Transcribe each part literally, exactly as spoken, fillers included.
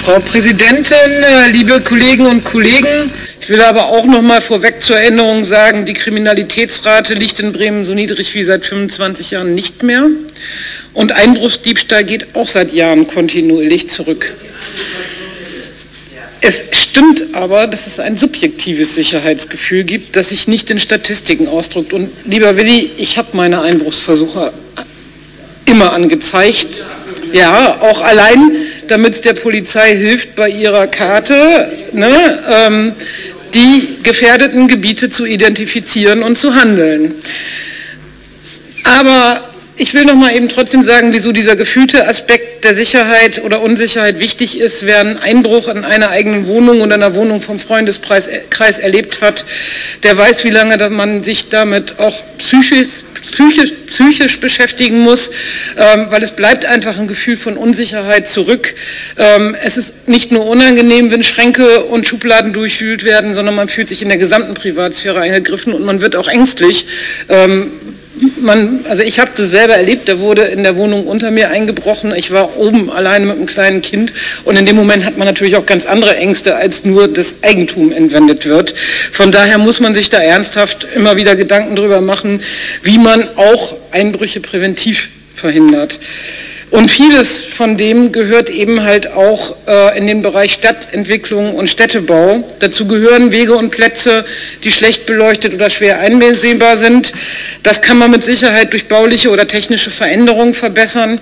Frau Präsidentin, liebe Kolleginnen und Kollegen, ich will aber auch noch mal vorweg zur Erinnerung sagen, die Kriminalitätsrate liegt in Bremen so niedrig wie seit fünfundzwanzig Jahren nicht mehr und Einbruchsdiebstahl geht auch seit Jahren kontinuierlich zurück. Es stimmt aber, dass es ein subjektives Sicherheitsgefühl gibt, das sich nicht in Statistiken ausdrückt. Und lieber Willi, ich habe meine Einbruchsversuche immer angezeigt. Ja, auch allein, damit es der Polizei hilft, bei ihrer Karte ne, ähm, die gefährdeten Gebiete zu identifizieren und zu handeln. Aber ich will noch mal eben trotzdem sagen, wieso dieser gefühlte Aspekt der Sicherheit oder Unsicherheit wichtig ist. Wer einen Einbruch in einer eigenen Wohnung oder einer Wohnung vom Freundeskreis erlebt hat, der weiß, wie lange man sich damit auch psychisch, psychisch, psychisch beschäftigen muss, ähm, weil es bleibt einfach ein Gefühl von Unsicherheit zurück. Ähm, es ist nicht nur unangenehm, wenn Schränke und Schubladen durchwühlt werden, sondern man fühlt sich in der gesamten Privatsphäre eingegriffen und man wird auch ängstlich. Ähm, Man, also ich habe das selber erlebt, da wurde in der Wohnung unter mir eingebrochen, ich war oben alleine mit einem kleinen Kind und in dem Moment hat man natürlich auch ganz andere Ängste, als nur das Eigentum entwendet wird. Von daher muss man sich da ernsthaft immer wieder Gedanken darüber machen, wie man auch Einbrüche präventiv verhindert. Und vieles von dem gehört eben halt auch äh, in den Bereich Stadtentwicklung und Städtebau. Dazu gehören Wege und Plätze, die schlecht beleuchtet oder schwer einsehbar sind. Das kann man mit Sicherheit durch bauliche oder technische Veränderungen verbessern.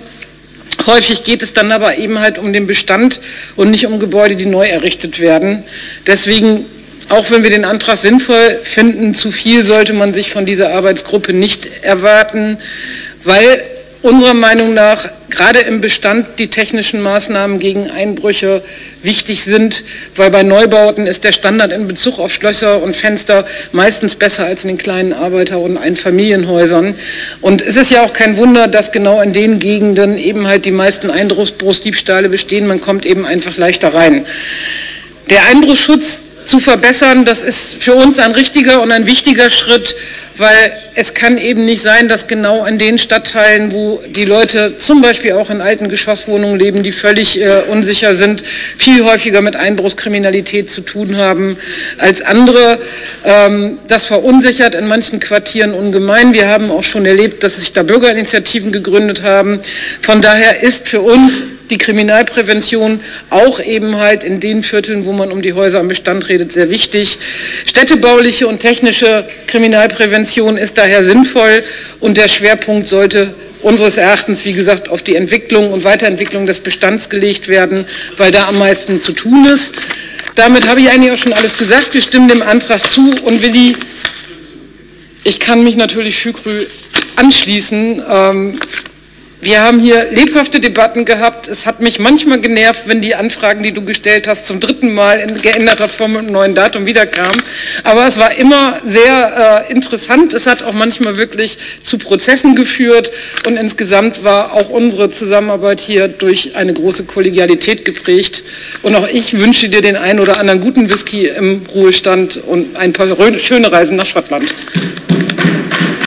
Häufig geht es dann aber eben halt um den Bestand und nicht um Gebäude, die neu errichtet werden. Deswegen, auch wenn wir den Antrag sinnvoll finden, zu viel sollte man sich von dieser Arbeitsgruppe nicht erwarten, weil unserer Meinung nach gerade im Bestand die technischen Maßnahmen gegen Einbrüche wichtig sind, weil bei Neubauten ist der Standard in Bezug auf Schlösser und Fenster meistens besser als in den kleinen Arbeiter- und Einfamilienhäusern. Und es ist ja auch kein Wunder, dass genau in den Gegenden eben halt die meisten Einbruchsdiebstahle bestehen. Man kommt eben einfach leichter rein. Der Einbruchsschutz zu verbessern, das ist für uns ein richtiger und ein wichtiger Schritt, weil es kann eben nicht sein, dass genau in den Stadtteilen, wo die Leute zum Beispiel auch in alten Geschosswohnungen leben, die völlig äh, unsicher sind, viel häufiger mit Einbruchskriminalität zu tun haben als andere. Ähm, das verunsichert in manchen Quartieren ungemein. Wir haben auch schon erlebt, dass sich da Bürgerinitiativen gegründet haben. Von daher ist für uns die Kriminalprävention auch eben halt in den Vierteln, wo man um die Häuser am Bestand redet, sehr wichtig. Städtebauliche und technische Kriminalprävention ist daher sinnvoll und der Schwerpunkt sollte unseres Erachtens, wie gesagt, auf die Entwicklung und Weiterentwicklung des Bestands gelegt werden, weil da am meisten zu tun ist. Damit habe ich eigentlich auch schon alles gesagt. Wir stimmen dem Antrag zu und Willi, ich kann mich natürlich Şükrü anschließen. Ähm, Wir haben hier lebhafte Debatten gehabt. Es hat mich manchmal genervt, wenn die Anfragen, die du gestellt hast, zum dritten Mal in geänderter Form mit einem neuen Datum wiederkamen. Aber es war immer sehr äh, interessant. Es hat auch manchmal wirklich zu Prozessen geführt. Und insgesamt war auch unsere Zusammenarbeit hier durch eine große Kollegialität geprägt. Und auch ich wünsche dir den einen oder anderen guten Whisky im Ruhestand und ein paar schöne Reisen nach Schottland.